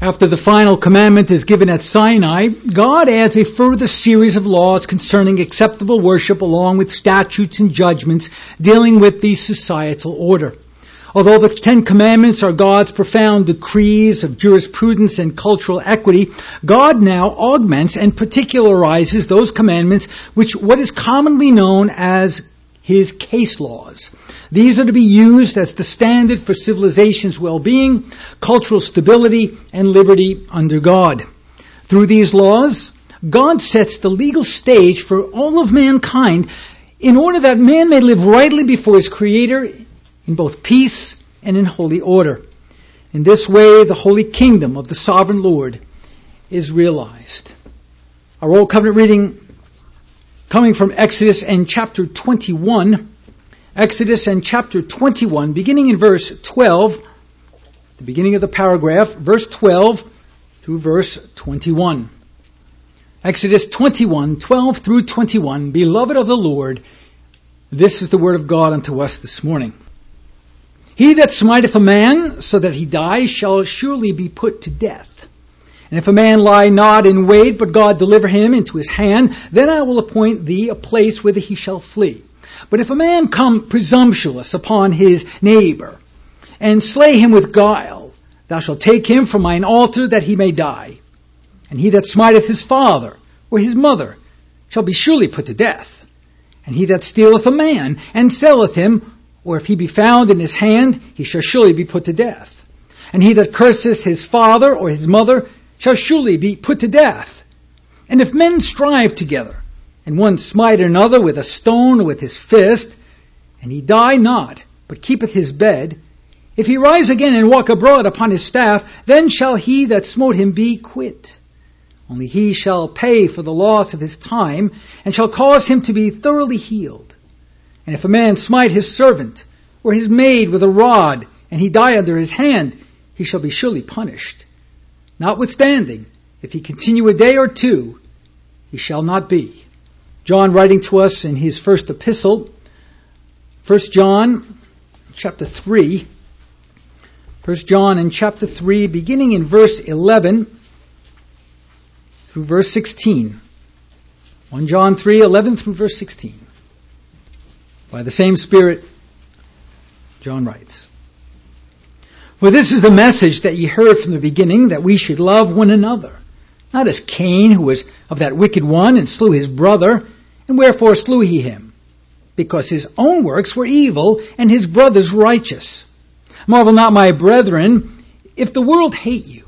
After the final commandment is given at Sinai, God adds a further series of laws concerning acceptable worship along with statutes and judgments dealing with the societal order. Although the Ten Commandments are God's profound decrees of jurisprudence and cultural equity, God now augments and particularizes those commandments which what is commonly known as His case laws. These are to be used as the standard for civilization's well-being, cultural stability, and liberty under God. Through these laws, God sets the legal stage for all of mankind in order that man may live rightly before his Creator in both peace and in holy order. In this way, the holy kingdom of the sovereign Lord is realized. Our Old Covenant reading coming from Exodus and chapter 21. Exodus and chapter 21, beginning in verse 12, the beginning of the paragraph, verse 12 through verse 21. Exodus 21, 12 through 21. Beloved of the Lord, this is the word of God unto us this morning. He that smiteth a man so that he die shall surely be put to death. And if a man lie not in wait, but God deliver him into his hand, then I will appoint thee a place whither he shall flee. But if a man come presumptuous upon his neighbor, and slay him with guile, thou shalt take him from mine altar that he may die. And he that smiteth his father or his mother shall be surely put to death. And he that stealeth a man and selleth him, or if he be found in his hand, he shall surely be put to death. And he that curseth his father or his mother shall surely be put to death. And if men strive together, and one smite another with a stone or with his fist, and he die not, but keepeth his bed, if he rise again and walk abroad upon his staff, then shall he that smote him be quit. Only he shall pay for the loss of his time, and shall cause him to be thoroughly healed. And if a man smite his servant, or his maid with a rod, and he die under his hand, he shall be surely punished. Notwithstanding, if he continue a day or two, he shall not be. John writing to us in his first epistle, 1 John chapter 3, 1 John in chapter 3, beginning in verse 11 through verse 16. 1 John 3, 11 through verse 16. By the same Spirit, John writes, For this is the message that ye heard from the beginning, that we should love one another. Not as Cain, who was of that wicked one, and slew his brother. And wherefore slew he him? Because his own works were evil, and his brother's righteous. Marvel not, my brethren, if the world hate you.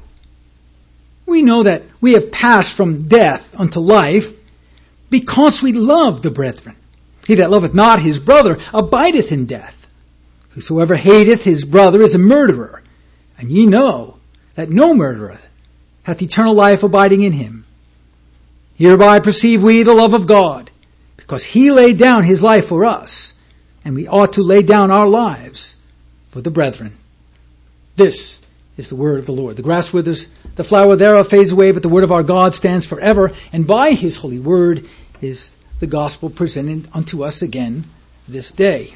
We know that we have passed from death unto life, because we love the brethren. He that loveth not his brother abideth in death. Whosoever hateth his brother is a murderer. And ye know that no murderer hath eternal life abiding in him. Hereby perceive we the love of God, because he laid down his life for us, and we ought to lay down our lives for the brethren. This is the word of the Lord. The grass withers, the flower thereof fades away, but the word of our God stands forever, and by his holy word is the gospel presented unto us again this day.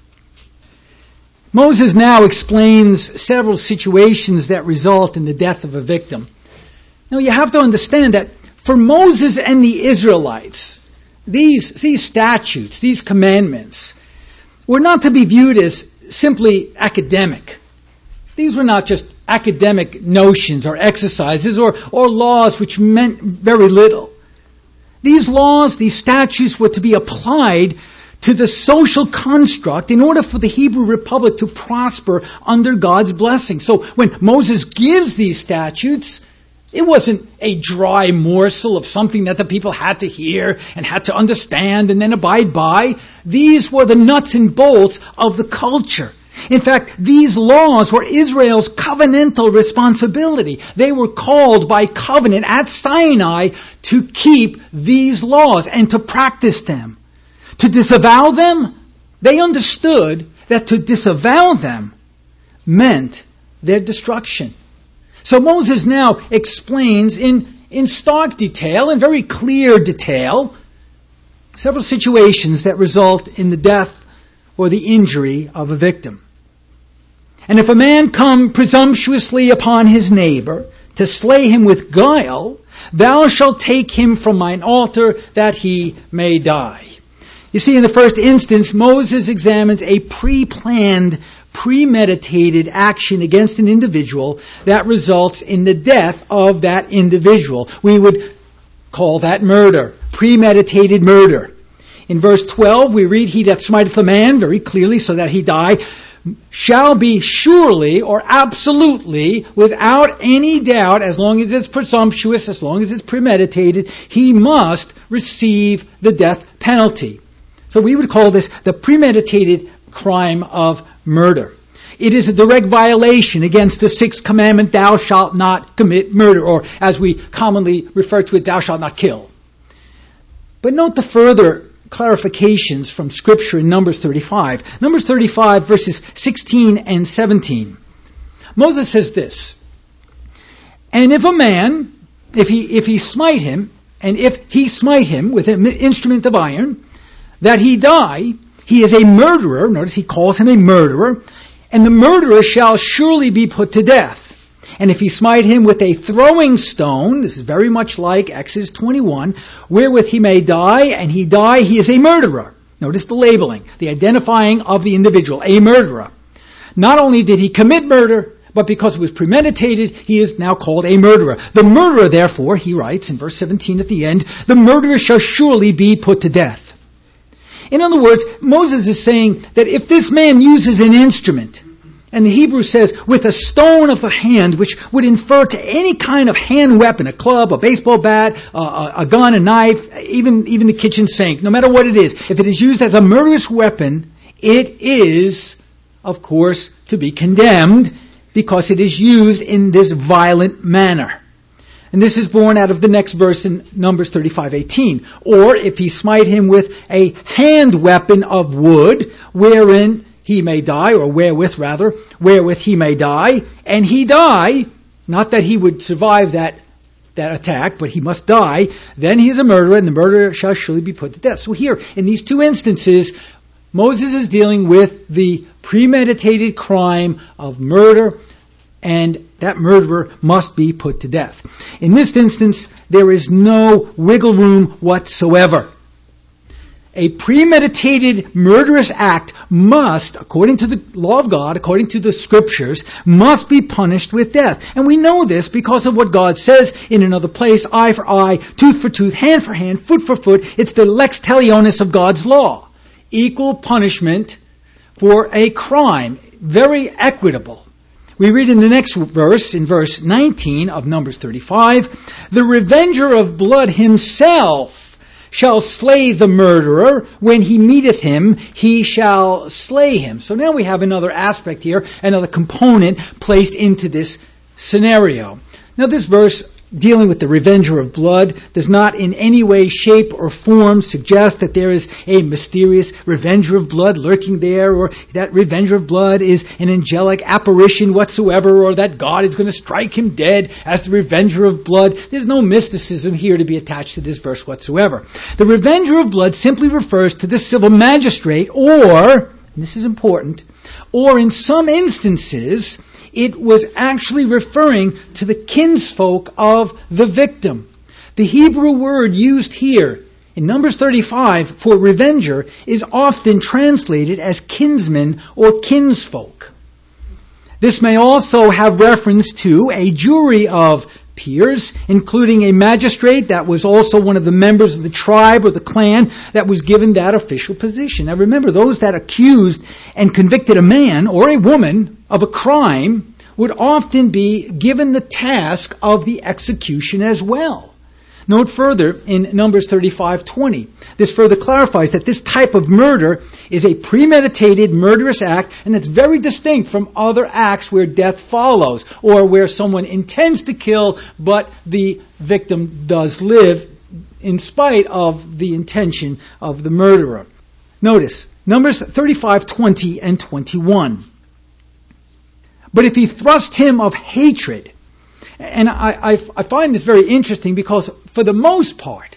Moses now explains several situations that result in the death of a victim. Now you have to understand that for Moses and the Israelites, these statutes, these commandments, were not to be viewed as simply academic. These were not just academic notions or exercises or laws which meant very little. These laws, these statutes were to be applied to the social construct in order for the Hebrew Republic to prosper under God's blessing. So when Moses gives these statutes, it wasn't a dry morsel of something that the people had to hear and had to understand and then abide by. These were the nuts and bolts of the culture. In fact, these laws were Israel's covenantal responsibility. They were called by covenant at Sinai to keep these laws and to practice them. To disavow them, they understood that to disavow them meant their destruction. So Moses now explains in stark detail, in very clear detail, several situations that result in the death or the injury of a victim. And if a man come presumptuously upon his neighbor to slay him with guile, thou shalt take him from mine altar, that he may die. You see, in the first instance, Moses examines a pre-planned, premeditated action against an individual that results in the death of that individual. We would call that murder, premeditated murder. In verse 12, we read, he that smiteth a man, very clearly, so that he die, shall be surely or absolutely, without any doubt, as long as it's presumptuous, as long as it's premeditated, he must receive the death penalty. So we would call this the premeditated crime of murder. It is a direct violation against the sixth commandment, thou shalt not commit murder, or as we commonly refer to it, thou shalt not kill. But note the further clarifications from Scripture in Numbers 35. Numbers 35, verses 16 and 17. Moses says this, and if a man, if he smite him, and if he smite him with an instrument of iron, that he die, he is a murderer. Notice he calls him a murderer, and the murderer shall surely be put to death. And if he smite him with a throwing stone, this is very much like Exodus 21, wherewith he may die, and he die, he is a murderer. Notice the labeling, the identifying of the individual, a murderer. Not only did he commit murder, but because it was premeditated, he is now called a murderer. The murderer, therefore, he writes in verse 17 at the end, the murderer shall surely be put to death. In other words, Moses is saying that if this man uses an instrument, and the Hebrew says, with a stone of the hand, which would infer to any kind of hand weapon, a club, a baseball bat, a gun, a knife, even the kitchen sink, no matter what it is. If it is used as a murderous weapon, it is, of course, to be condemned because it is used in this violent manner. And this is born out of the next verse in Numbers 35:18. Or if he smite him with a hand weapon of wood, wherein he may die, or wherewith he may die, and he die, not that he would survive that attack, but he must die, then he is a murderer, and the murderer shall surely be put to death. So here, in these two instances, Moses is dealing with the premeditated crime of murder, and that murderer must be put to death. In this instance, there is no wiggle room whatsoever. A premeditated murderous act must, according to the law of God, according to the Scriptures, must be punished with death. And we know this because of what God says in another place, eye for eye, tooth for tooth, hand for hand, foot for foot. It's the lex talionis of God's law. Equal punishment for a crime. Very equitable. We read in the next verse, in verse 19 of Numbers 35, the revenger of blood himself shall slay the murderer. When he meeteth him, he shall slay him. So now we have another aspect here, another component placed into this scenario. Now this verse, dealing with the revenger of blood, does not in any way, shape, or form suggest that there is a mysterious revenger of blood lurking there, or that revenger of blood is an angelic apparition whatsoever, or that God is going to strike him dead as the revenger of blood. There's no mysticism here to be attached to this verse whatsoever. The revenger of blood simply refers to the civil magistrate, or, and this is important, or in some instances, it was actually referring to the kinsfolk of the victim. The Hebrew word used here in Numbers 35 for revenger is often translated as kinsman or kinsfolk. This may also have reference to a jury of peers, including a magistrate that was also one of the members of the tribe or the clan that was given that official position. Now remember, those that accused and convicted a man or a woman of a crime would often be given the task of the execution as well. Note further in Numbers 35:20. This further clarifies that this type of murder is a premeditated murderous act, and that's very distinct from other acts where death follows, or where someone intends to kill, but the victim does live in spite of the intention of the murderer. Notice, Numbers 35:20 and 21. But if he thrust him of hatred, and I find this very interesting because for the most part,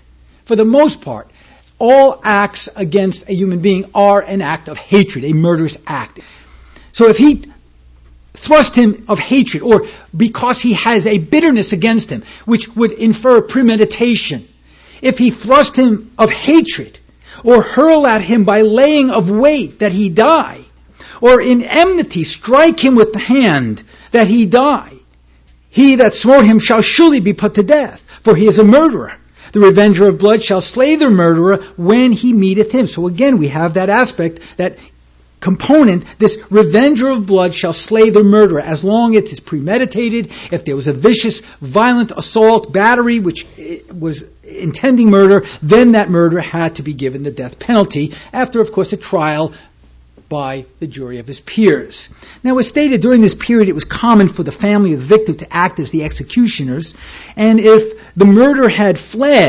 all acts against a human being are an act of hatred, a murderous act. So if he thrust him of hatred, or because he has a bitterness against him, which would infer premeditation, if he thrust him of hatred, or hurl at him by laying of weight that he die, or in enmity strike him with the hand that he die, he that smote him shall surely be put to death, for he is a murderer. The revenger of blood shall slay the murderer when he meeteth him. So again, we have that aspect, that component, this revenger of blood shall slay the murderer, as long as it is premeditated. If there was a vicious, violent assault, battery, which was intending murder, then that murderer had to be given the death penalty, after, of course, a trial by the jury of his peers. Now, it was stated during this period it was common for the family of the victim to act as the executioners, and if the murderer had fled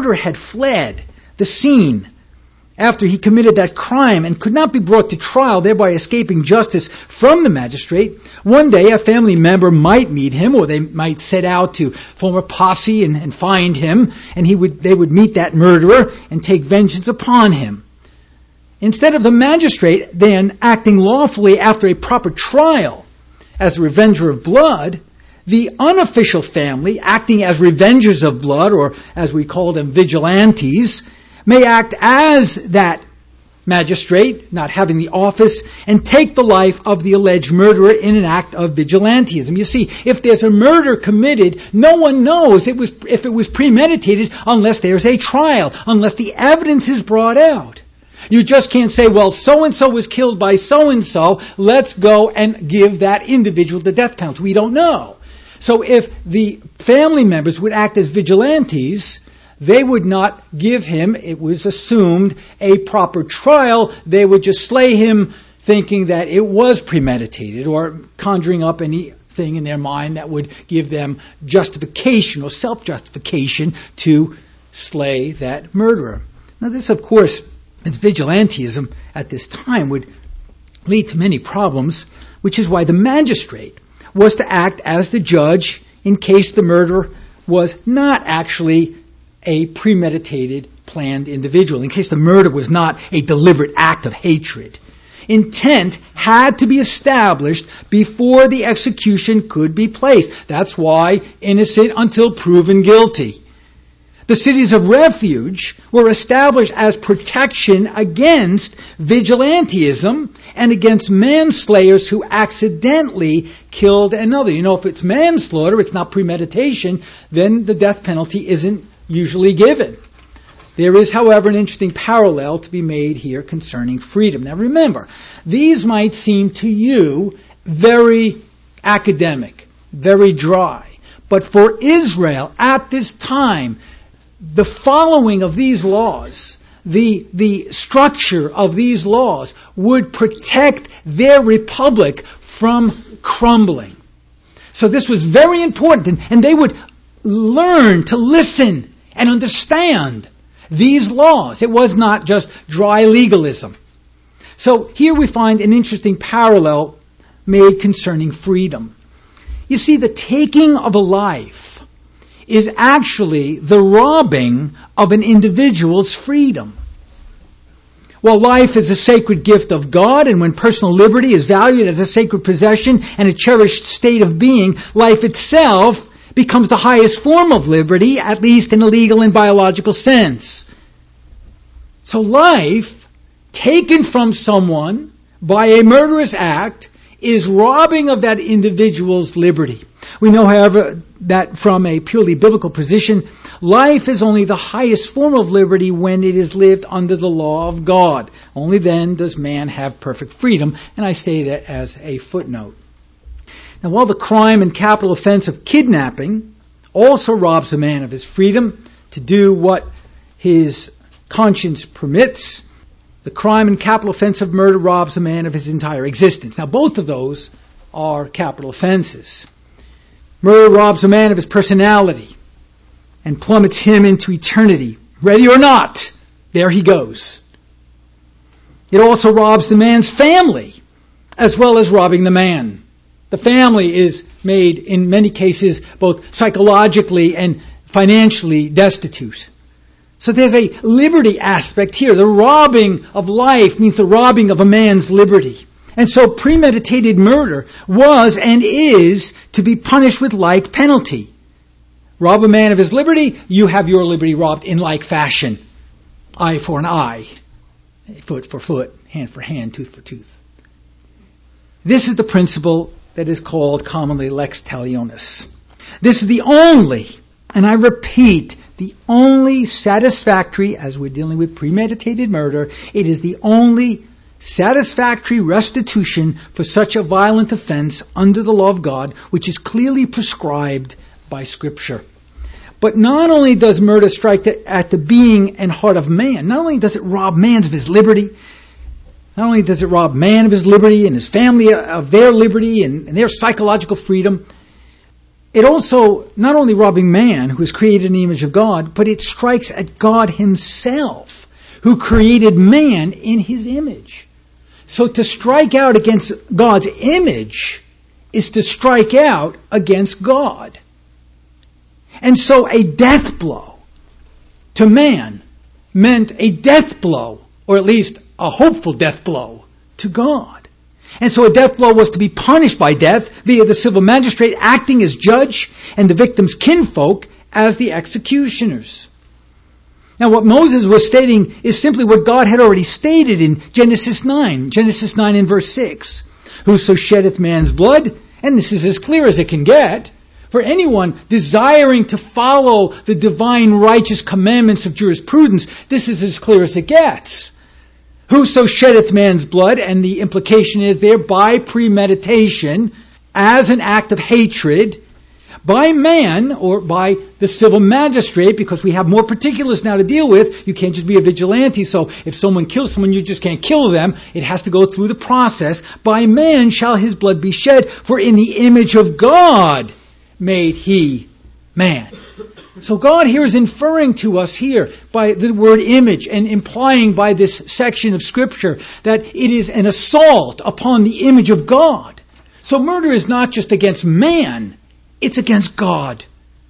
the scene after he committed that crime and could not be brought to trial, thereby escaping justice from the magistrate, one day a family member might meet him, or they might set out to form a posse and find him, and they would meet that murderer and take vengeance upon him. Instead of the magistrate then acting lawfully after a proper trial as a revenger of blood, the unofficial family, acting as revengers of blood, or as we call them, vigilantes, may act as that magistrate, not having the office, and take the life of the alleged murderer in an act of vigilantism. You see, if there's a murder committed, no one knows if it was premeditated unless there's a trial, unless the evidence is brought out. You just can't say, well, so-and-so was killed by so-and-so, let's go and give that individual the death penalty. We don't know. So if the family members would act as vigilantes, they would not give him, it was assumed, a proper trial. They would just slay him thinking that it was premeditated, or conjuring up anything in their mind that would give them justification or self-justification to slay that murderer. Now this, of course, as vigilantism at this time would lead to many problems, which is why the magistrate was to act as the judge in case the murderer was not actually a premeditated, planned individual, in case the murder was not a deliberate act of hatred. Intent had to be established before the execution could be placed. That's why innocent until proven guilty. The cities of refuge were established as protection against vigilantism and against manslayers who accidentally killed another. You know, if it's manslaughter, it's not premeditation, then the death penalty isn't usually given. There is, however, an interesting parallel to be made here concerning freedom. Now remember, these might seem to you very academic, very dry. But for Israel at this time, the following of these laws, the structure of these laws would protect their republic from crumbling. So this was very important, and they would learn to listen and understand these laws. It was not just dry legalism. So here we find an interesting parallel made concerning freedom. You see, the taking of a life is actually the robbing of an individual's freedom. While life is a sacred gift of God, and when personal liberty is valued as a sacred possession and a cherished state of being, life itself becomes the highest form of liberty, at least in a legal and biological sense. So life, taken from someone by a murderous act, is robbing of that individual's liberty. We know, however, that from a purely biblical position, life is only the highest form of liberty when it is lived under the law of God. Only then does man have perfect freedom, and I say that as a footnote. Now, while the crime and capital offense of kidnapping also robs a man of his freedom to do what his conscience permits, the crime and capital offense of murder robs a man of his entire existence. Now, both of those are capital offenses. Murder robs a man of his personality and plummets him into eternity. Ready or not, there he goes. It also robs the man's family, as well as robbing the man. The family is made, in many cases, both psychologically and financially destitute. So there's a liberty aspect here. The robbing of life means the robbing of a man's liberty. And so premeditated murder was and is to be punished with like penalty. Rob a man of his liberty, you have your liberty robbed in like fashion. Eye for an eye, foot for foot, hand for hand, tooth for tooth. This is the principle that is called commonly lex talionis. This is the only, and I repeat, the only satisfactory, as we're dealing with premeditated murder, it is the only satisfactory restitution for such a violent offense under the law of God, which is clearly prescribed by Scripture. But not only does murder strike at the being and heart of man, not only does it rob man of his liberty, not only does it rob man of his liberty and his family of their liberty and their psychological freedom, it also, not only robbing man, who is created in the image of God, but it strikes at God himself, who created man in his image. So to strike out against God's image is to strike out against God. And so a death blow to man meant a death blow, or at least a hopeful death blow, to God. And so a death blow was to be punished by death via the civil magistrate acting as judge and the victim's kinfolk as the executioners. Now what Moses was stating is simply what God had already stated in Genesis 9 in verse 6. Whoso sheddeth man's blood, and this is as clear as it can get, for anyone desiring to follow the divine righteous commandments of jurisprudence, this is as clear as it gets. Whoso sheddeth man's blood, and the implication is there by premeditation, as an act of hatred, by man, or by the civil magistrate, because we have more particulars now to deal with. You can't just be a vigilante, so if someone kills someone, you just can't kill them. It has to go through the process. By man shall his blood be shed, for in the image of God made he man. So God here is inferring to us here by the word image and implying by this section of Scripture that it is an assault upon the image of God. So murder is not just against man, it's against God.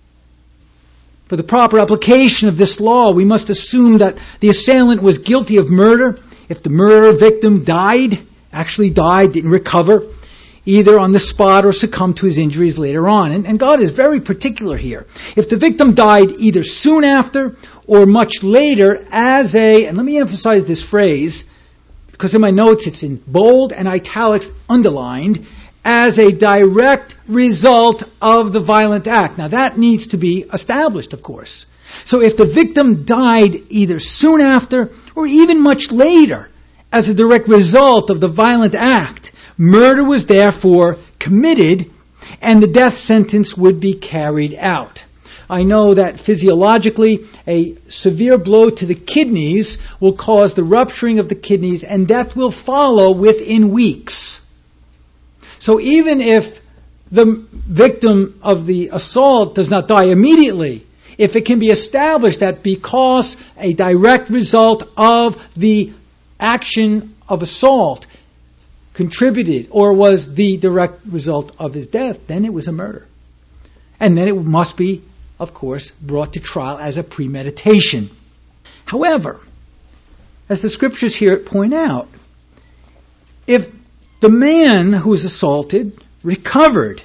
For the proper application of this law, we must assume that the assailant was guilty of murder if the murder victim actually died, didn't recover, either on the spot or succumbed to his injuries later on. And God is very particular here. If the victim died either soon after or much later and let me emphasize this phrase, because in my notes it's in bold and italics underlined, as a direct result of the violent act. Now that needs to be established, of course. So if the victim died either soon after or even much later as a direct result of the violent act, murder was therefore committed and the death sentence would be carried out. I know that physiologically a severe blow to the kidneys will cause the rupturing of the kidneys and death will follow within weeks. So even if the victim of the assault does not die immediately, if it can be established that because a direct result of the action of assault contributed or was the direct result of his death, then it was a murder. And then it must be, of course, brought to trial as a premeditation. However, as the Scriptures here point out, if the man who was assaulted recovered,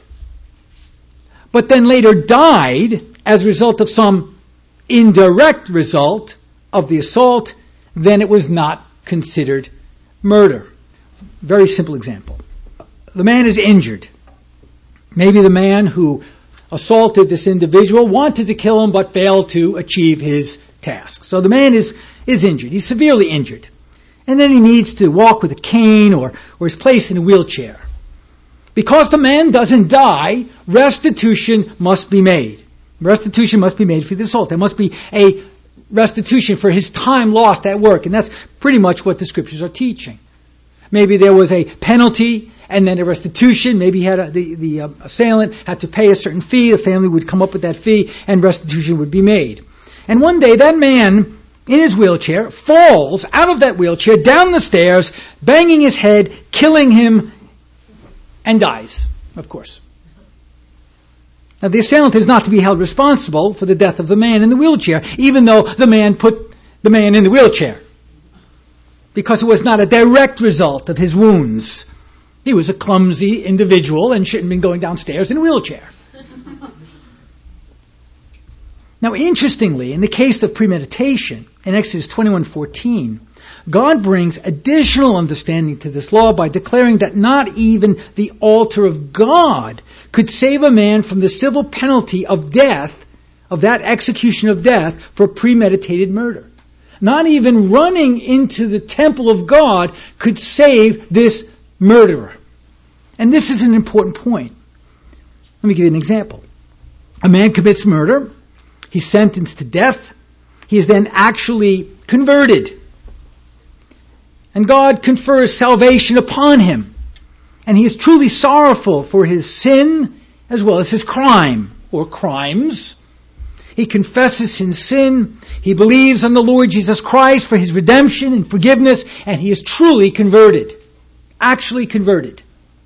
but then later died as a result of some indirect result of the assault, then it was not considered murder. Very simple example. The man is injured. Maybe the man who assaulted this individual wanted to kill him but failed to achieve his task. So the man is injured. He's severely injured. And then he needs to walk with a cane or is placed in a wheelchair. Because the man doesn't die, restitution must be made. Restitution must be made for the assault. There must be a restitution for his time lost at work. And that's pretty much what the Scriptures are teaching. Maybe there was a penalty and then a restitution. Maybe the assailant had to pay a certain fee. The family would come up with that fee and restitution would be made. And one day that man in his wheelchair falls out of that wheelchair down the stairs, banging his head, killing him, and dies, of course. Now the assailant is not to be held responsible for the death of the man in the wheelchair, even though the man put the man in the wheelchair, because it was not a direct result of his wounds. He was a clumsy individual and shouldn't have been going downstairs in a wheelchair. Now, interestingly, in the case of premeditation, in Exodus 21:14, God brings additional understanding to this law by declaring that not even the altar of God could save a man from the civil penalty of death, of that execution of death for premeditated murder. Not even running into the temple of God could save this murderer. And this is an important point. Let me give you an example. A man commits murder. He's sentenced to death. He is then actually converted. And God confers salvation upon him. And he is truly sorrowful for his sin as well as his crime or crimes. He confesses his sin. He believes on the Lord Jesus Christ for his redemption and forgiveness. And he is truly converted. Actually converted.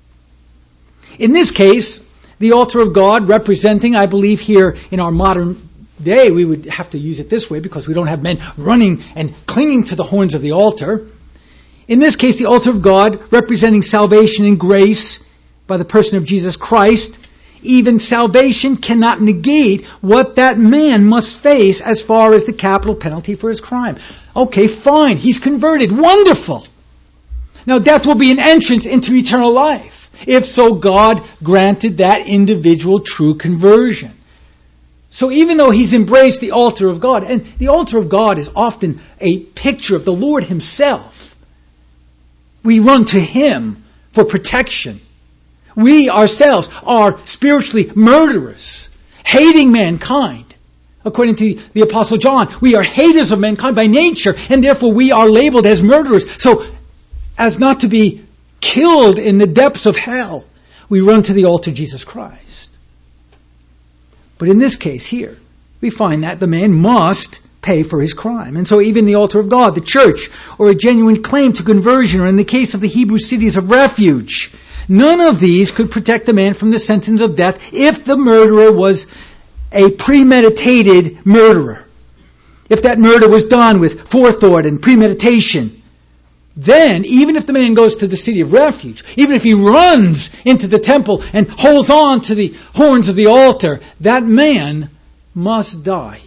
In this case, the altar of God representing, I believe here in our modern day, we would have to use it this way because we don't have men running and clinging to the horns of the altar. In this case, the altar of God representing salvation and grace by the person of Jesus Christ. Even salvation cannot negate what that man must face as far as the capital penalty for his crime. Okay, fine. He's converted. Wonderful. Now, death will be an entrance into eternal life. If so, God granted that individual true conversion. So even though he's embraced the altar of God, and the altar of God is often a picture of the Lord himself, we run to him for protection. We ourselves are spiritually murderers, hating mankind. According to the Apostle John, we are haters of mankind by nature, and therefore we are labeled as murderers. So, as not to be killed in the depths of hell, we run to the altar of Jesus Christ. But in this case here, we find that the man must pay for his crime. And so even the altar of God, the church, or a genuine claim to conversion, or in the case of the Hebrew cities of refuge, none of these could protect the man from the sentence of death if the murderer was a premeditated murderer. If that murder was done with forethought and premeditation, then, even if the man goes to the city of refuge, even if he runs into the temple and holds on to the horns of the altar, that man must die.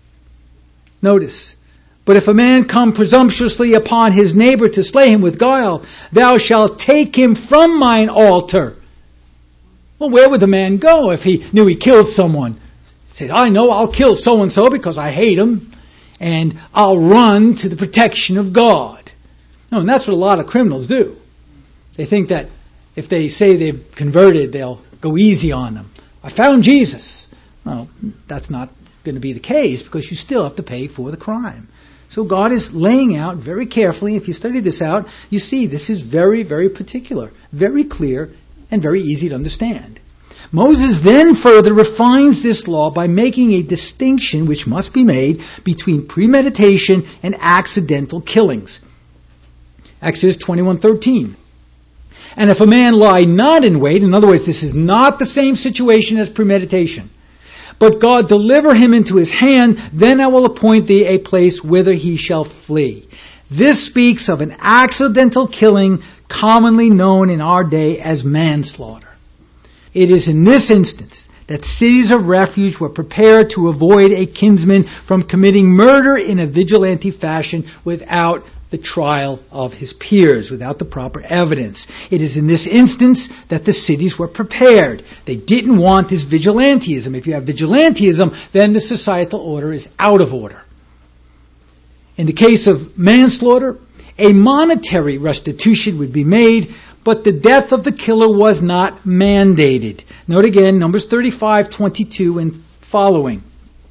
Notice, but if a man come presumptuously upon his neighbor to slay him with guile, thou shalt take him from mine altar. Well, where would the man go if he knew he killed someone? He said, I know I'll kill so-and-so because I hate him, and I'll run to the protection of God. No, and that's what a lot of criminals do. They think that if they say they've converted, they'll go easy on them. I found Jesus. Well, that's not going to be the case because you still have to pay for the crime. So God is laying out very carefully. If you study this out, you see this is very, very particular, very clear, and very easy to understand. Moses then further refines this law by making a distinction which must be made between premeditation and accidental killings. Exodus 21:13. And if a man lie not in wait, in other words, this is not the same situation as premeditation, but God deliver him into his hand, then I will appoint thee a place whither he shall flee. This speaks of an accidental killing commonly known in our day as manslaughter. It is in this instance that cities of refuge were prepared to avoid a kinsman from committing murder in a vigilante fashion without the trial of his peers, without the proper evidence. It is in this instance that the cities were prepared. They didn't want this vigilantism. If you have vigilantism, then the societal order is out of order. In the case of manslaughter, a monetary restitution would be made, but the death of the killer was not mandated. Note again, Numbers 35:22 and following.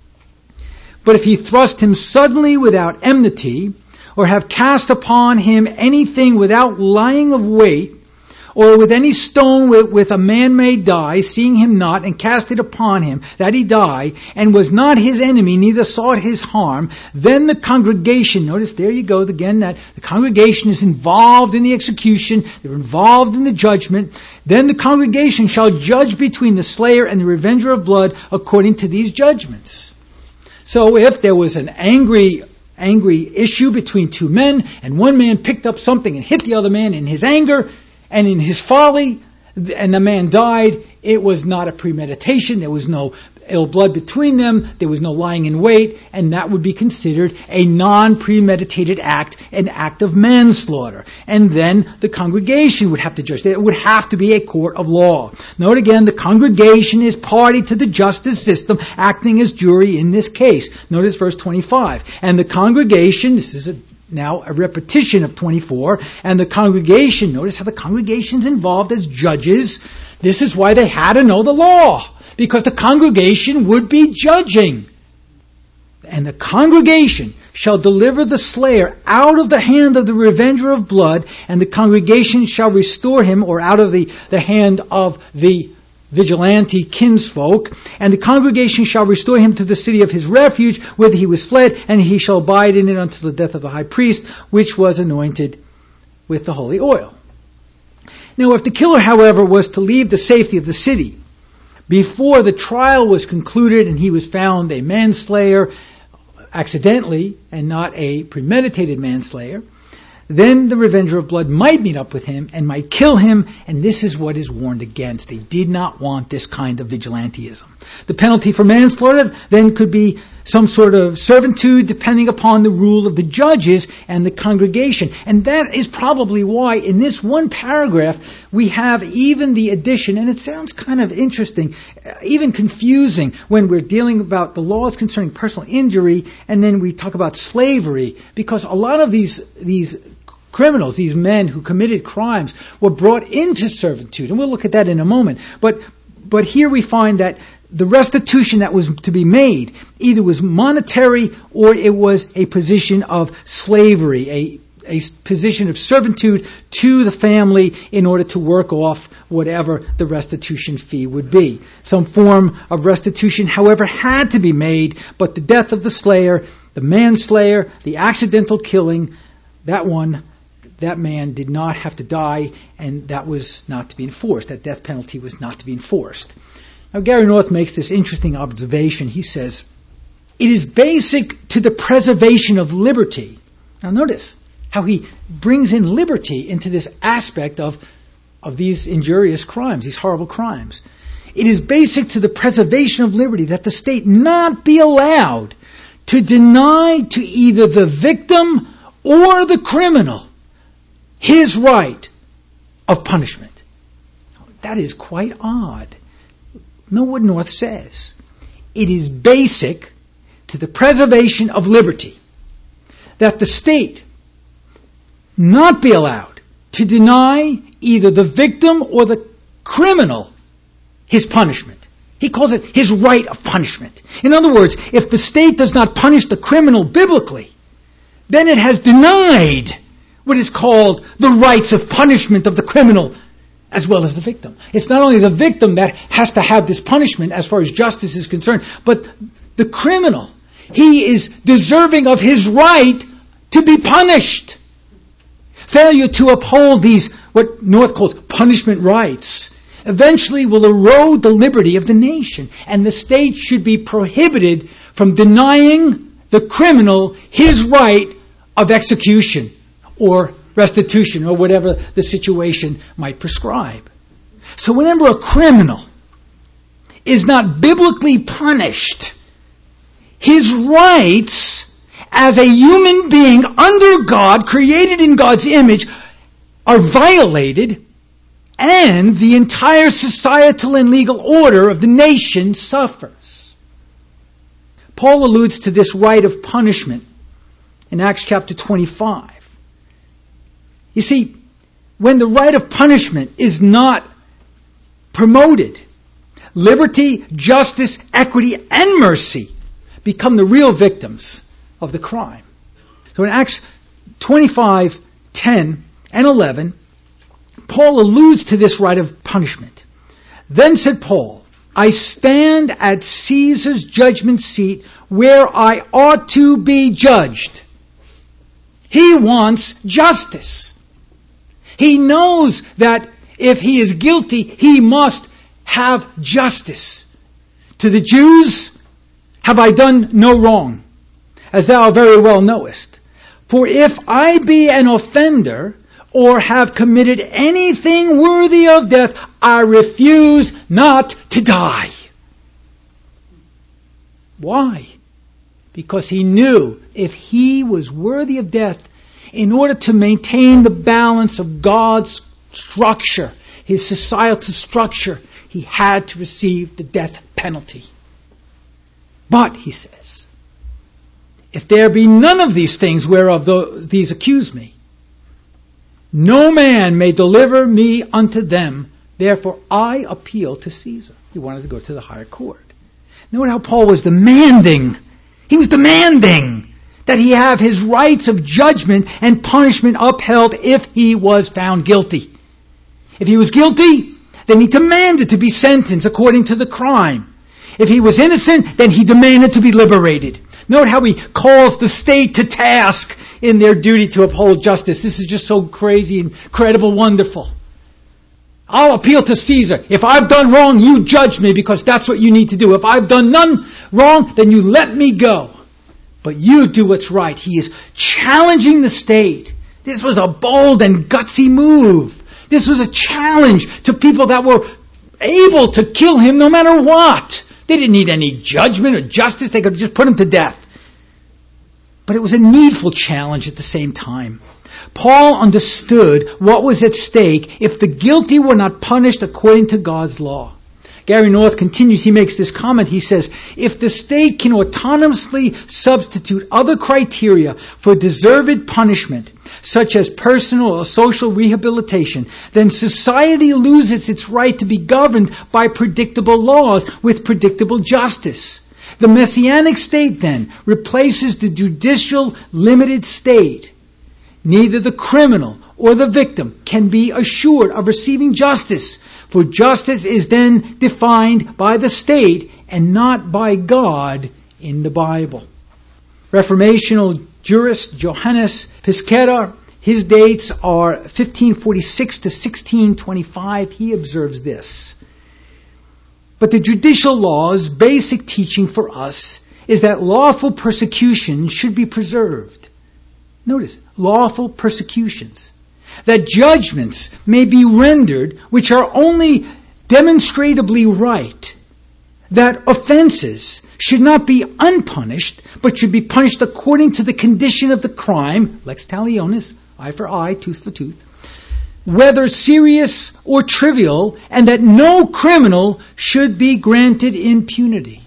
But if he thrust him suddenly without enmity, or have cast upon him anything without lying of weight, or with any stone with a man may die, seeing him not, and cast it upon him, that he die, and was not his enemy, neither sought his harm, then the congregation, notice there you go again, that the congregation is involved in the execution, they're involved in the judgment, then the congregation shall judge between the slayer and the revenger of blood according to these judgments. So if there was an angry issue between two men, and one man picked up something and hit the other man in his anger, and in his folly, and the man died, it was not a premeditation. There was no ill blood between them. There was no lying in wait, and that would be considered a non-premeditated act, an act of manslaughter. And then the congregation would have to judge. It would have to be a court of law. Note again, the congregation is party to the justice system, acting as jury in this case. Notice verse 25. And the congregation, this is now a repetition of 24, and the congregation, notice how the congregation's involved as judges. This is why they had to know the law, because the congregation would be judging. And the congregation shall deliver the slayer out of the hand of the revenger of blood, and the congregation shall restore him, or out of the hand of the vigilante kinsfolk, and the congregation shall restore him to the city of his refuge, whither he was fled, and he shall abide in it until the death of the high priest, which was anointed with the holy oil. Now, if the killer, however, was to leave the safety of the city before the trial was concluded and he was found a manslayer accidentally and not a premeditated manslayer, then the revenger of blood might meet up with him and might kill him, and this is what is warned against. They did not want this kind of vigilantism. The penalty for manslaughter then could be some sort of servitude, depending upon the rule of the judges and the congregation. And that is probably why in this one paragraph we have even the addition, and it sounds kind of interesting, even confusing when we're dealing about the laws concerning personal injury, and then we talk about slavery, because a lot of these criminals, these men who committed crimes, were brought into servitude, and we'll look at that in a moment. But here we find that the restitution that was to be made either was monetary or it was a position of slavery, a position of servitude to the family in order to work off whatever the restitution fee would be. Some form of restitution, however, had to be made, but the death of the slayer, the manslayer, the accidental killing, that man did not have to die, and that was not to be enforced. That death penalty was not to be enforced. Now, Gary North makes this interesting observation. He says, it is basic to the preservation of liberty. Now notice how he brings in liberty into this aspect of these injurious crimes, these horrible crimes. It is basic to the preservation of liberty that the state not be allowed to deny to either the victim or the criminal his right of punishment. That is quite odd. Know what North says. It is basic to the preservation of liberty that the state not be allowed to deny either the victim or the criminal his punishment. He calls it his right of punishment. In other words, if the state does not punish the criminal biblically, then it has denied what is called the rights of punishment of the criminal as well as the victim. It's not only the victim that has to have this punishment as far as justice is concerned, but the criminal. He is deserving of his right to be punished. Failure to uphold these, what North calls punishment rights, eventually will erode the liberty of the nation, and the state should be prohibited from denying the criminal his right of execution or restitution or whatever the situation might prescribe. So whenever a criminal is not biblically punished, his rights as a human being under God, created in God's image, are violated, and the entire societal and legal order of the nation suffers. Paul alludes to this right of punishment in Acts chapter 25. You see, when the right of punishment is not promoted, liberty, justice, equity, and mercy become the real victims of the crime. So in Acts 25, 10 and 11, Paul alludes to this right of punishment. Then said Paul, I stand at Caesar's judgment seat where I ought to be judged. He wants justice. He knows that if he is guilty, he must have justice. To the Jews, have I done no wrong, as thou very well knowest. For if I be an offender, or have committed anything worthy of death, I refuse not to die. Why? Because he knew if he was worthy of death, in order to maintain the balance of God's structure, his societal structure, he had to receive the death penalty. But, he says, if there be none of these things whereof these accuse me, no man may deliver me unto them. Therefore I appeal to Caesar. He wanted to go to the higher court. Note how Paul was demanding. He was demanding that he have his rights of judgment and punishment upheld if he was found guilty. If he was guilty, then he demanded to be sentenced according to the crime. If he was innocent, then he demanded to be liberated. Note how he calls the state to task in their duty to uphold justice. This is just so crazy, incredible, wonderful. I'll appeal to Caesar. If I've done wrong, you judge me because that's what you need to do. If I've done none wrong, then you let me go. But you do what's right. He is challenging the state. This was a bold and gutsy move. This was a challenge to people that were able to kill him no matter what. They didn't need any judgment or justice. They could just put him to death. But it was a needful challenge at the same time. Paul understood what was at stake if the guilty were not punished according to God's law. Gary North continues, he makes this comment, he says, if the state can autonomously substitute other criteria for deserved punishment, such as personal or social rehabilitation, then society loses its right to be governed by predictable laws with predictable justice. The Messianic state then replaces the judicial limited state. Neither the criminal or the victim can be assured of receiving justice, for justice is then defined by the state and not by God in the Bible. Reformational jurist Johannes Piscator, his dates are 1546 to 1625. He observes this. But the judicial law's basic teaching for us is that lawful persecution should be preserved. Notice, lawful persecutions. That judgments may be rendered which are only demonstrably right. That offenses should not be unpunished, but should be punished according to the condition of the crime, lex talionis, eye for eye, tooth for tooth, whether serious or trivial, and that no criminal should be granted impunity.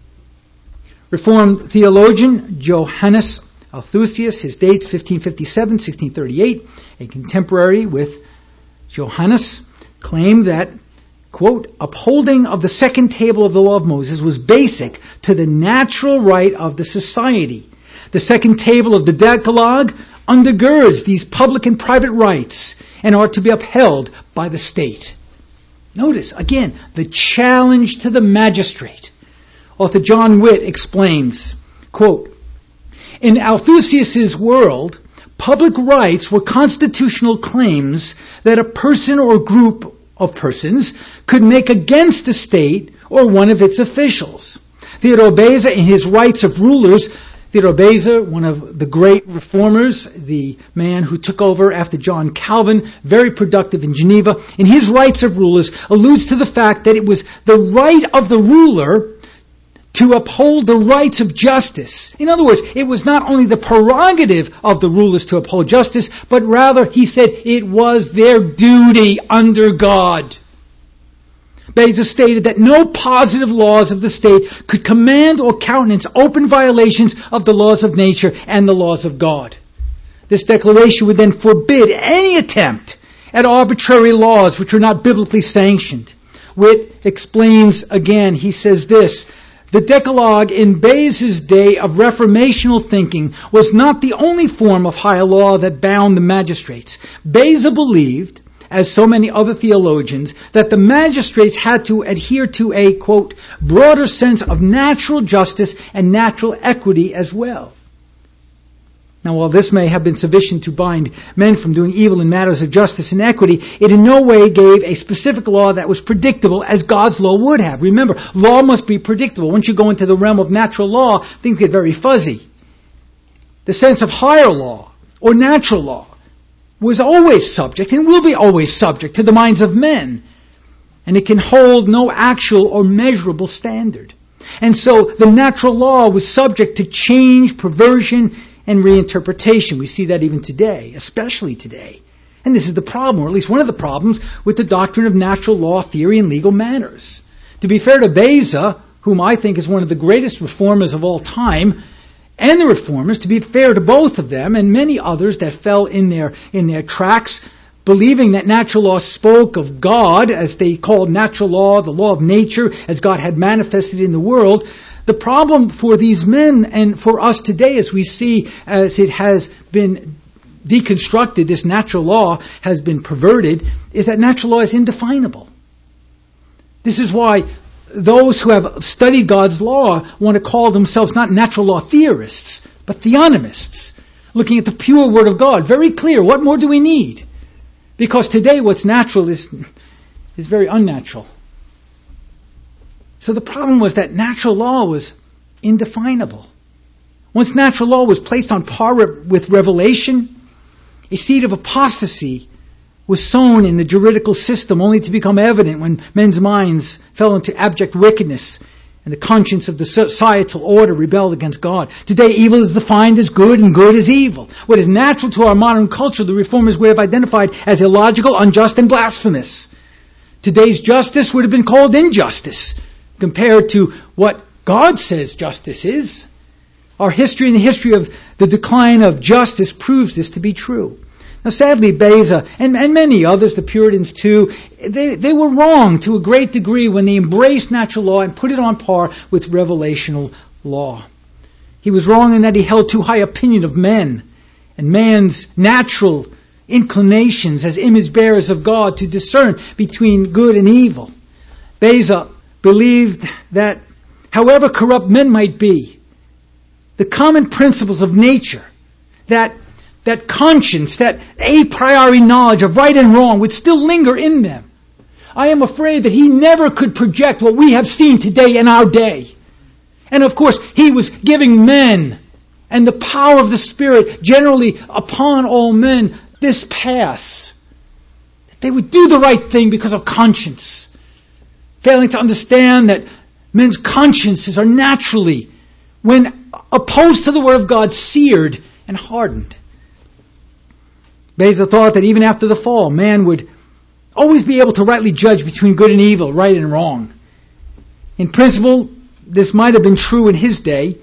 Reformed theologian Johannes Althusius, his dates 1557, 1638, a contemporary with Johannes, claimed that, quote, upholding of the second table of the law of Moses was basic to the natural right of the society. The second table of the Decalogue undergirds these public and private rights and are to be upheld by the state. Notice, again, the challenge to the magistrate. Author John Witt explains, quote, in Althusius' world, public rights were constitutional claims that a person or group of persons could make against the state or one of its officials. Theodore Beza, in his Rights of Rulers, Theodore Beza, one of the great reformers, the man who took over after John Calvin, very productive in Geneva, in his Rights of Rulers, alludes to the fact that it was the right of the ruler to uphold the rights of justice. In other words, it was not only the prerogative of the rulers to uphold justice, but rather, he said, it was their duty under God. Beza stated that no positive laws of the state could command or countenance open violations of the laws of nature and the laws of God. This declaration would then forbid any attempt at arbitrary laws which were not biblically sanctioned. Witt explains again, he says this, the Decalogue in Beza's day of reformational thinking was not the only form of higher law that bound the magistrates. Beza believed, as so many other theologians, that the magistrates had to adhere to a, quote, broader sense of natural justice and natural equity as well. Now, while this may have been sufficient to bind men from doing evil in matters of justice and equity, it in no way gave a specific law that was predictable as God's law would have. Remember, law must be predictable. Once you go into the realm of natural law, things get very fuzzy. The sense of higher law or natural law was always subject and will be always subject to the minds of men. And it can hold no actual or measurable standard. And so the natural law was subject to change, perversion, and reinterpretation. We see that even today, especially today. And this is the problem, or at least one of the problems, with the doctrine of natural law theory and legal manners. To be fair to Beza, whom I think is one of the greatest reformers of all time, and the reformers, to be fair to both of them and many others that fell in their tracks, believing that natural law spoke of God, as they called natural law, the law of nature, as God had manifested in the world. The problem for these men and for us today, as we see, as it has been deconstructed, this natural law has been perverted, is that natural law is indefinable. This is why those who have studied God's law want to call themselves not natural law theorists, but theonomists, looking at the pure Word of God. Very clear. What more do we need? Because today what's natural is very unnatural. So the problem was that natural law was indefinable. Once natural law was placed on par with revelation, a seed of apostasy was sown in the juridical system, only to become evident when men's minds fell into abject wickedness and the conscience of the societal order rebelled against God. Today, evil is defined as good and good as evil. What is natural to our modern culture, the reformers would have identified as illogical, unjust, and blasphemous. Today's justice would have been called injustice compared to what God says justice is. Our history and the history of the decline of justice proves this to be true. Now, sadly, Beza and many others, the Puritans too, they were wrong to a great degree when they embraced natural law and put it on par with revelational law. He was wrong in that he held too high opinion of men and man's natural inclinations as image bearers of God to discern between good and evil. Beza believed that however corrupt men might be, the common principles of nature, that conscience, that a priori knowledge of right and wrong would still linger in them. I am afraid that he never could project what we have seen today in our day. And of course, he was giving men and the power of the Spirit generally upon all men this pass. That they would do the right thing because of conscience. Failing to understand that men's consciences are naturally, when opposed to the Word of God, seared and hardened. Beza thought that even after the fall, man would always be able to rightly judge between good and evil, right and wrong. In principle, this might have been true in his day,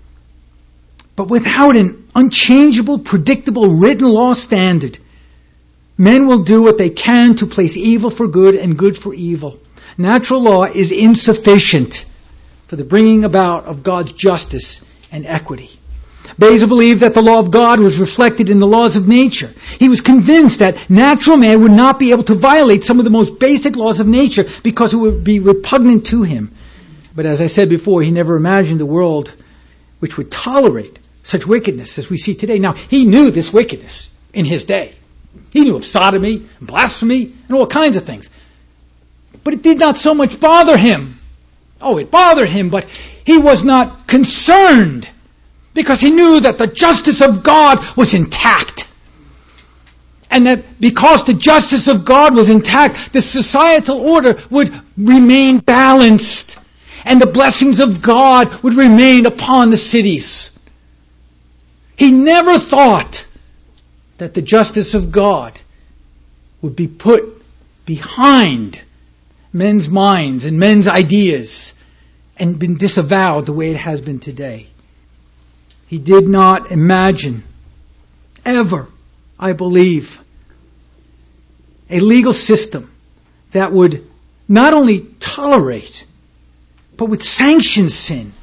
but without an unchangeable, predictable, written law standard, men will do what they can to place evil for good and good for evil. Natural law is insufficient for the bringing about of God's justice and equity. Beza believed that the law of God was reflected in the laws of nature. He was convinced that natural man would not be able to violate some of the most basic laws of nature because it would be repugnant to him. But as I said before, he never imagined a world which would tolerate such wickedness as we see today. Now, he knew this wickedness in his day. He knew of sodomy, and blasphemy, and all kinds of things. But it did not so much bother him. Oh, it bothered him, but he was not concerned because he knew that the justice of God was intact. And that because the justice of God was intact, the societal order would remain balanced. And the blessings of God would remain upon the cities. He never thought that the justice of God would be put behind men's minds and men's ideas and been disavowed the way it has been today. He did not imagine ever, I believe, a legal system that would not only tolerate, but would sanction sin.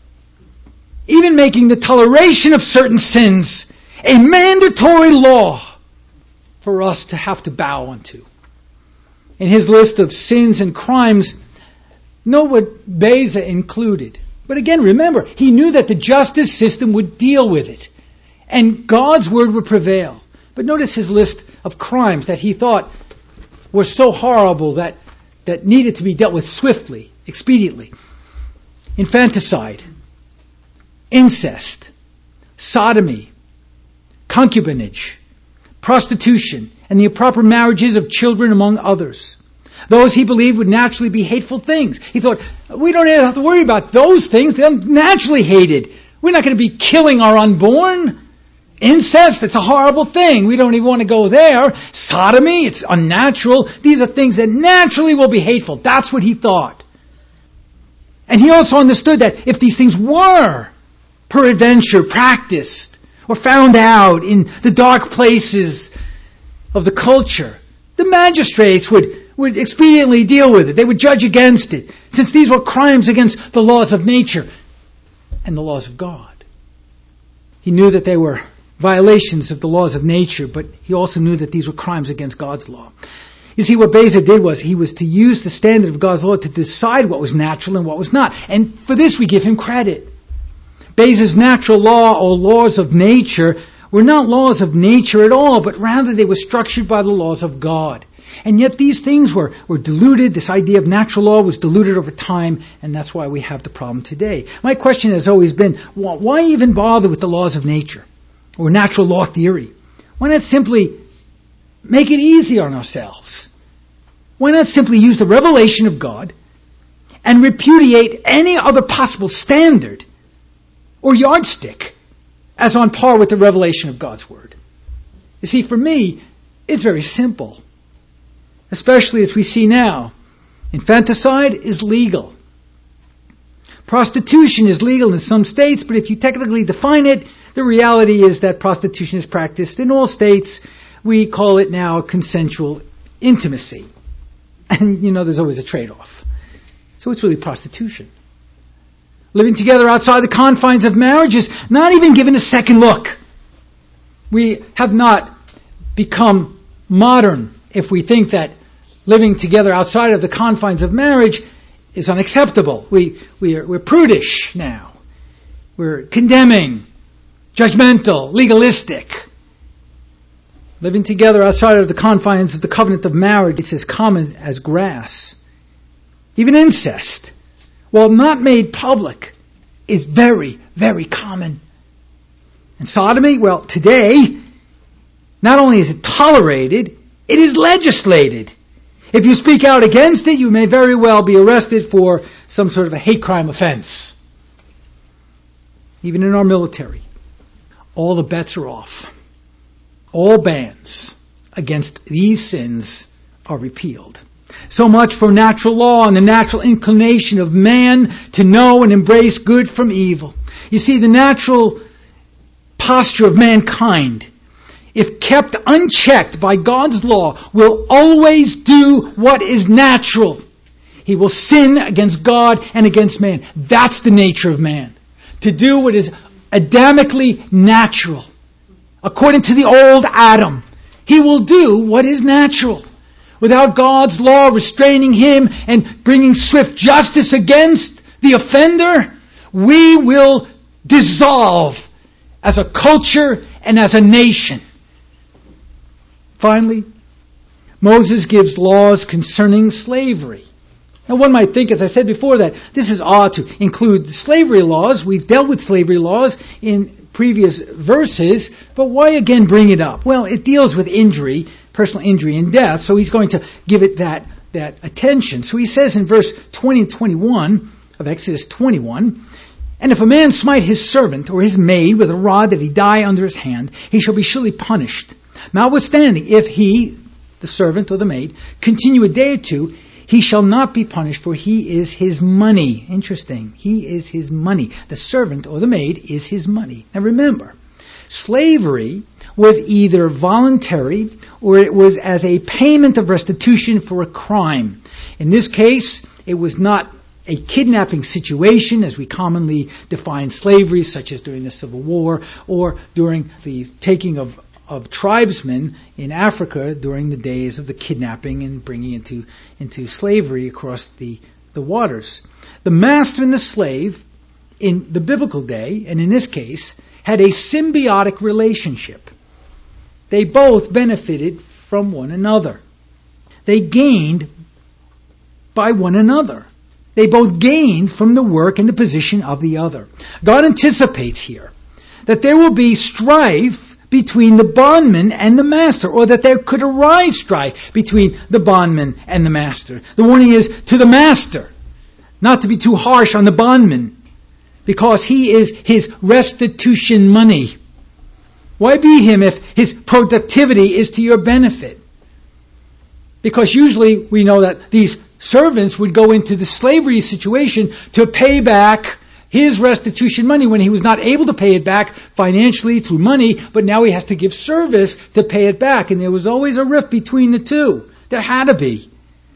Even making the toleration of certain sins a mandatory law for us to have to bow unto. In his list of sins and crimes, note what Beza included. But again, remember, he knew that the justice system would deal with it. And God's word would prevail. But notice his list of crimes that he thought were so horrible that needed to be dealt with swiftly, expediently. Infanticide, incest, sodomy, concubinage, prostitution, and the improper marriages of children, among others. Those he believed would naturally be hateful things. He thought, we don't have to worry about those things. They're naturally hated. We're not going to be killing our unborn. Incest, it's a horrible thing. We don't even want to go there. Sodomy, it's unnatural. These are things that naturally will be hateful. That's what he thought. And he also understood that if these things were, peradventure, practiced or found out in the dark places of the culture, the magistrates would expediently deal with it. They would judge against it, since these were crimes against the laws of nature and the laws of God. He knew that they were violations of the laws of nature, but he also knew that these were crimes against God's law. You see, what Beza did was he was to use the standard of God's law to decide what was natural and what was not. And for this we give him credit. Beza's natural law, or laws of nature, were not laws of nature at all, but rather they were structured by the laws of God. And yet these things were diluted. This idea of natural law was diluted over time, and that's why we have the problem today. My question has always been, why even bother with the laws of nature or natural law theory? Why not simply make it easy on ourselves? Why not simply use the revelation of God and repudiate any other possible standard or yardstick as on par with the revelation of God's Word? You see, for me, it's very simple. Especially as we see now. Infanticide is legal. Prostitution is legal in some states, but if you technically define it, the reality is that prostitution is practiced in all states. We call it now consensual intimacy. And, there's always a trade-off. So it's really prostitution. Living together outside the confines of marriage is not even given a second look. We have not become modern if we think that living together outside of the confines of marriage is unacceptable. We're prudish now. We're condemning, judgmental, legalistic. Living together outside of the confines of the covenant of marriage is as common as grass. Even incest, while not made public, is very, very common. And sodomy, well, today, not only is it tolerated, it is legislated. If you speak out against it, you may very well be arrested for some sort of a hate crime offense. Even in our military, all the bets are off. All bans against these sins are repealed. So much for natural law and the natural inclination of man to know and embrace good from evil. You see, the natural posture of mankind, if kept unchecked by God's law, will always do what is natural. He will sin against God and against man. That's the nature of man. To do what is Adamically natural. According to the old Adam, he will do what is natural. Without God's law restraining him and bringing swift justice against the offender, we will dissolve as a culture and as a nation. Finally, Moses gives laws concerning slavery. Now one might think, as I said before, that this is odd to include slavery laws. We've dealt with slavery laws in previous verses, but why again bring it up? Well, it deals with injury, personal injury and death, so he's going to give it that attention. So he says in verse 20 and 21 of Exodus 21, "And if a man smite his servant or his maid with a rod that he die under his hand, he shall be surely punished. Notwithstanding, if he, the servant or the maid, continue a day or two, he shall not be punished, for he is his money." Interesting. He is his money. The servant or the maid is his money. Now remember, slavery was either voluntary or it was as a payment of restitution for a crime. In this case, it was not a kidnapping situation as we commonly define slavery, such as during the Civil War or during the taking of tribesmen in Africa during the days of the kidnapping and bringing into slavery across the waters. The master and the slave in the biblical day, and in this case, had a symbiotic relationship. They both benefited from one another. They gained by one another. They both gained from the work and the position of the other. God anticipates here that there will be strife between the bondman and the master, or that there could arise strife between the bondman and the master. The warning is to the master, not to be too harsh on the bondman, because he is his restitution money. Why beat him if his productivity is to your benefit? Because usually we know that these servants would go into the slavery situation to pay back his restitution money when he was not able to pay it back financially through money, but now he has to give service to pay it back. And there was always a rift between the two. There had to be.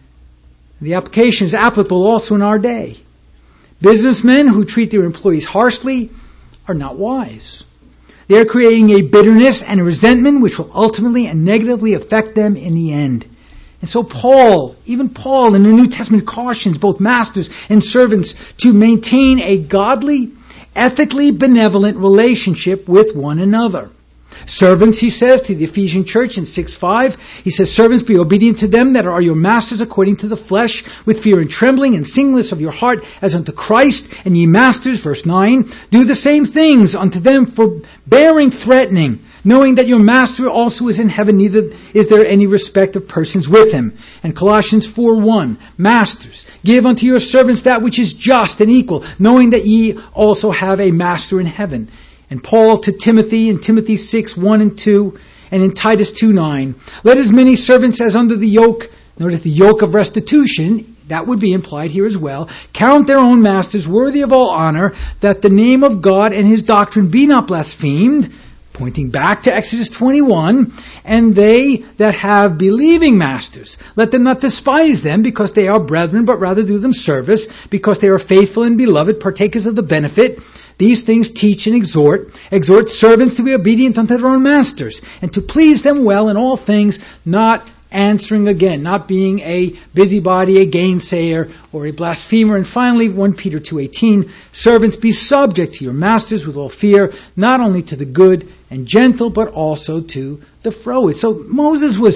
The application is applicable also in our day. Businessmen who treat their employees harshly are not wise. They are creating a bitterness and a resentment which will ultimately and negatively affect them in the end. And so even Paul in the New Testament cautions both masters and servants to maintain a godly, ethically benevolent relationship with one another. Servants, he says to the Ephesian church in 6:5, he says, servants, be obedient to them that are your masters according to the flesh, with fear and trembling and singleness of your heart as unto Christ. And ye masters, verse 9, do the same things unto them, forbearing threatening, knowing that your master also is in heaven, neither is there any respect of persons with him. And Colossians 4:1, masters, give unto your servants that which is just and equal, knowing that ye also have a master in heaven. And Paul to Timothy in Timothy 6:1 and 2, and in Titus 2:9, let as many servants as under the yoke, notice the yoke of restitution, that would be implied here as well, count their own masters worthy of all honor, that the name of God and his doctrine be not blasphemed, pointing back to Exodus 21, and they that have believing masters, let them not despise them because they are brethren, but rather do them service, because they are faithful and beloved, partakers of the benefit. These things teach and exhort servants to be obedient unto their own masters, and to please them well in all things, not answering again, not being a busybody, a gainsayer, or a blasphemer. And finally, 1 Peter 2:18, servants, be subject to your masters with all fear, not only to the good and gentle, but also to the froward. So Moses was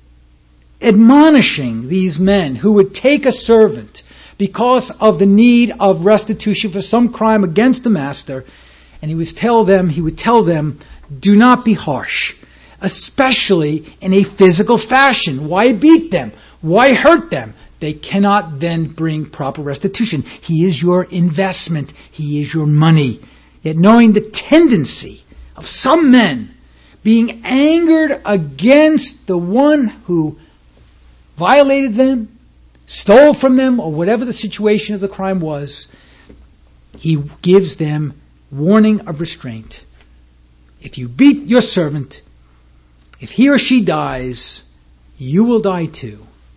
admonishing these men who would take a servant because of the need of restitution for some crime against the master, and he would tell them, do not be harsh, especially in a physical fashion. Why beat them? Why hurt them? They cannot then bring proper restitution. He is your investment. He is your money. Yet knowing the tendency of some men being angered against the one who violated them, stole from them, or whatever the situation of the crime was, he gives them warning of restraint. If you beat your servant, if he or she dies, you will die too.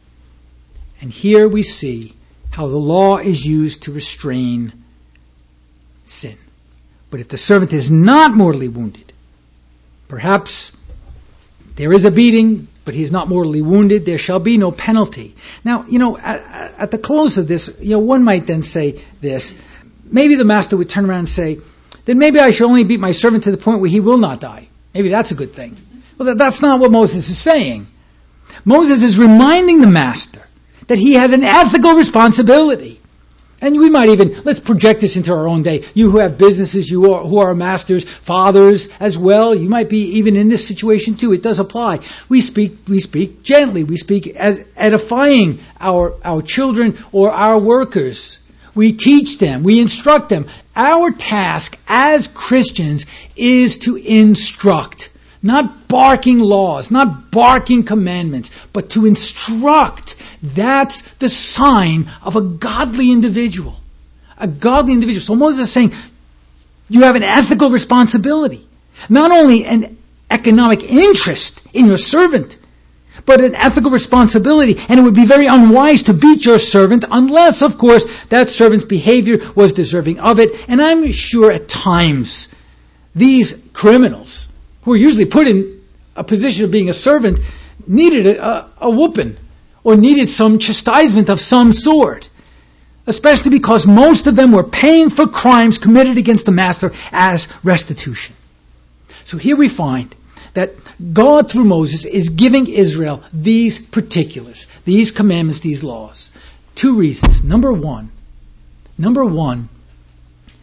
And here we see how the law is used to restrain sin. But if the servant is not mortally wounded, perhaps there is a beating, but he is not mortally wounded, there shall be no penalty. Now, at the close of this, one might then say this. Maybe the master would turn around and say, then maybe I should only beat my servant to the point where he will not die. Maybe that's a good thing. Well, that's not what Moses is saying. Moses is reminding the master that he has an ethical responsibility. And we might even, let's project this into our own day. You who have businesses, who are masters, fathers as well, you might be even in this situation too. It does apply. We speak gently. We speak as edifying our children or our workers. We teach them. We instruct them. Our task as Christians is to instruct. Not barking laws, not barking commandments, but to instruct. That's the sign of a godly individual. A godly individual. So Moses is saying, you have an ethical responsibility. Not only an economic interest in your servant, but an ethical responsibility. And it would be very unwise to beat your servant unless, of course, that servant's behavior was deserving of it. And I'm sure at times these criminals, who are usually put in a position of being a servant, needed a whooping or needed some chastisement of some sort. Especially because most of them were paying for crimes committed against the master as restitution. So here we find that God, through Moses, is giving Israel these particulars, these commandments, these laws. Two reasons. Number one,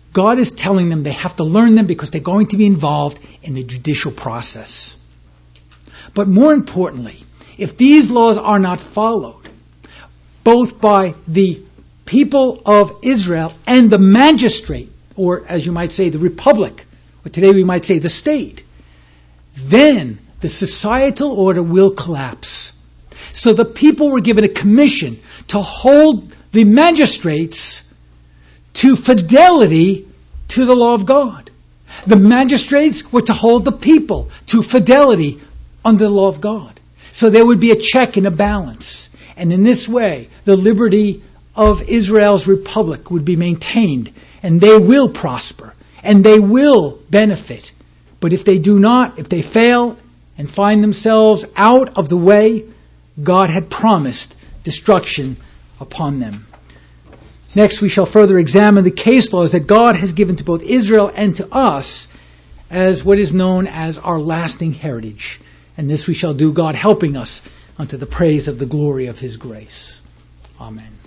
God is telling them they have to learn them because they're going to be involved in the judicial process. But more importantly, if these laws are not followed, both by the people of Israel and the magistrate, or as you might say, the republic, or today we might say the state, then the societal order will collapse. So the people were given a commission to hold the magistrates to fidelity to the law of God. The magistrates were to hold the people to fidelity under the law of God. So there would be a check and a balance. And in this way, the liberty of Israel's republic would be maintained, and they will prosper, and they will benefit. But if they do not, if they fail and find themselves out of the way, God had promised destruction upon them. Next, we shall further examine the case laws that God has given to both Israel and to us as what is known as our lasting heritage. And this we shall do, God helping us unto the praise of the glory of His grace. Amen.